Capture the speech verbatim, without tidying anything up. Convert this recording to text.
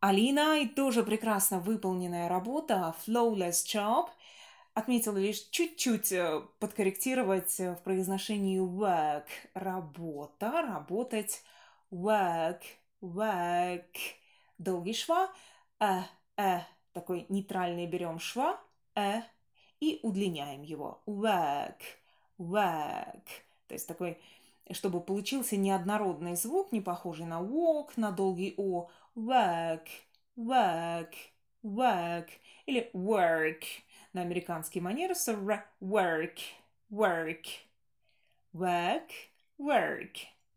Алина, и тоже прекрасно выполненная работа, flawless job. Отметила лишь чуть-чуть э, подкорректировать э, в произношении work. Работа, работать. Work, work. Долгий шва. Э, э. Такой нейтральный берем шва. Э. И удлиняем его. Work, work. То есть такой, чтобы получился неоднородный звук, не похожий на walk, на долгий о. Work, work, work. Или work. На американский манер с р. Work, work, work, work.